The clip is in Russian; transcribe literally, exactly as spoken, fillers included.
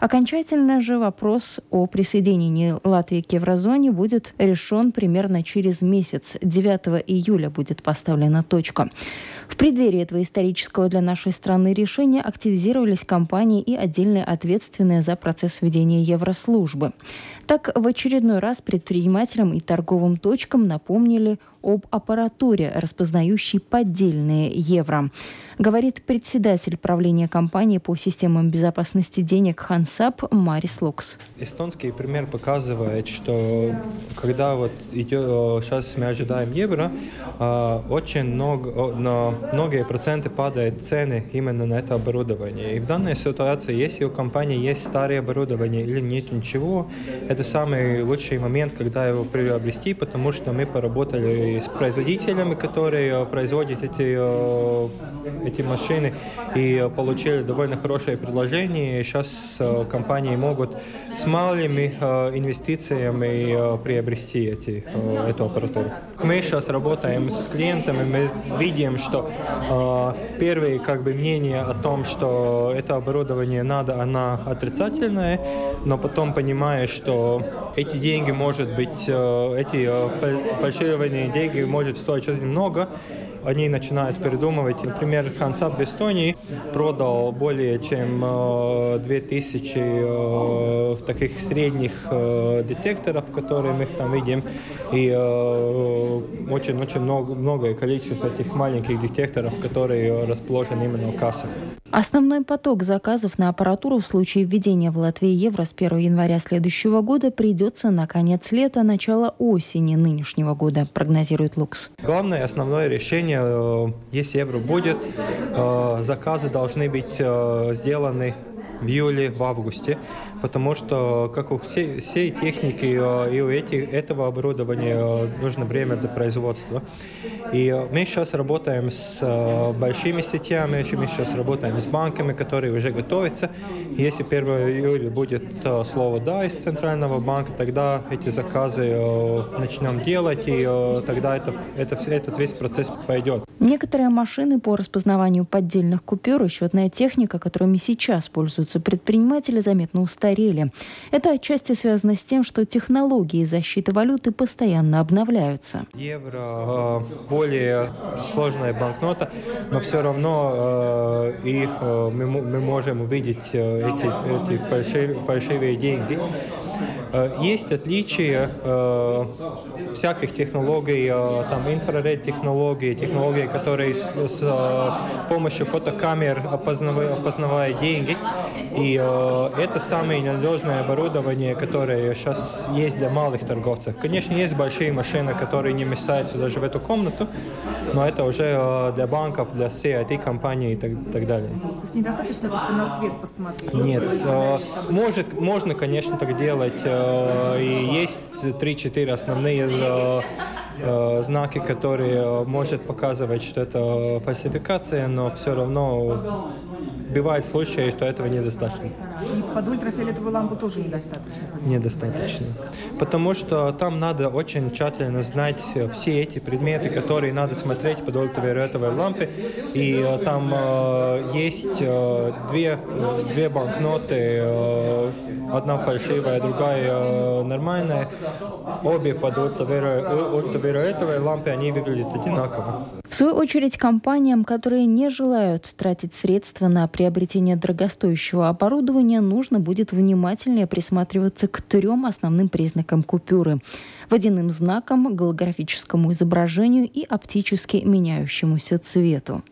Окончательно же вопрос о присоединении Латвии к еврозоне будет решен примерно через месяц. девятого июля будет поставлена точка. В преддверии этого исторического для нашей страны решения активизировались компании и отдельные ответственные за процесс введения еврослужбы. Так, в очередной раз предпринимателям и торговым точкам напомнили об аппаратуре, распознающей поддельные евро. Говорит председатель правления компании по системам безопасности денег Хансап Марис Лукс. Эстонский пример показывает, что когда вот идет, сейчас мы ожидаем евро, очень много, многие проценты падают цены именно на это оборудование. И в данной ситуации, если у компании есть старое оборудование или нет ничего, это самый лучший момент, когда его приобрести, потому что мы поработали с производителями, которые производят эти, эти машины, и получили довольно хорошее предложение. Сейчас компании могут с малыми инвестициями приобрести эти, эту аппаратуру. Мы сейчас работаем с клиентами, мы видим, что первые как бы, мнения о том, что это оборудование надо, она отрицательная, но потом понимаешь, что эти деньги, может быть, эти фальшированные деньги может стоить очень много, они начинают передумывать. Например, Хансап в Эстонии продал более чем две тысячи э, таких средних э, детекторов, которые мы там видим, и очень-очень э, много, многое количество этих маленьких детекторов, которые расположены именно в кассах. Основной поток заказов на аппаратуру в случае введения в Латвии евро с первого января следующего года придется на конец лета, начало осени нынешнего года, прогнозирует Лукс. Главное, основное решение, если евро будет, заказы должны быть сделаны в июле, в августе, потому что, как у всей, всей техники и у эти, этого оборудования нужно время для производства. И мы сейчас работаем с большими сетями, мы сейчас работаем с банками, которые уже готовятся. Если первого июля будет слово «да» из Центрального банка, тогда эти заказы начнем делать, и тогда это, это, этот весь процесс пойдет. Некоторые машины по распознаванию поддельных купюр и счетная техника, которыми сейчас пользуются предприниматели, заметно устарели. Это отчасти связано с тем, что технологии защиты валюты постоянно обновляются. Евро более сложная банкнота, но все равно и мы, мы можем увидеть эти, эти фальшивые, фальшивые деньги. Есть отличия э, всяких технологий, э, там инфраред-технологии, технологии, которые с, с э, помощью фотокамер опознавают, опознавают деньги. И э, это самое надежное оборудование, которое сейчас есть для малых торговцев. Конечно, есть большие машины, которые не вмещаются даже в эту комнату, но это уже э, для банков, для всей ай ти-компании и так, так далее. То есть недостаточно просто на свет посмотреть? Нет. Э, может, можно, конечно, так делать. И есть три-четыре основные знаки, которые может показывать, что это фальсификация, но все равно бывают случаи, что этого недостаточно. И под ультрафиолетовую лампу тоже недостаточно? Недостаточно. Потому что там надо очень тщательно знать все эти предметы, которые надо смотреть под ультрафиолетовой лампой. И там э, есть э, две, две банкноты, э, одна фальшивая, другая э, нормальная. Обе под ультрафиолетовой лампой, они выглядят одинаково. В свою очередь, компаниям, которые не желают тратить средства на приобретение дорогостоящего оборудования, нужно будет внимательнее присматриваться к трем основным признакам купюры: водяным знакам, голографическому изображению и оптически меняющемуся цвету.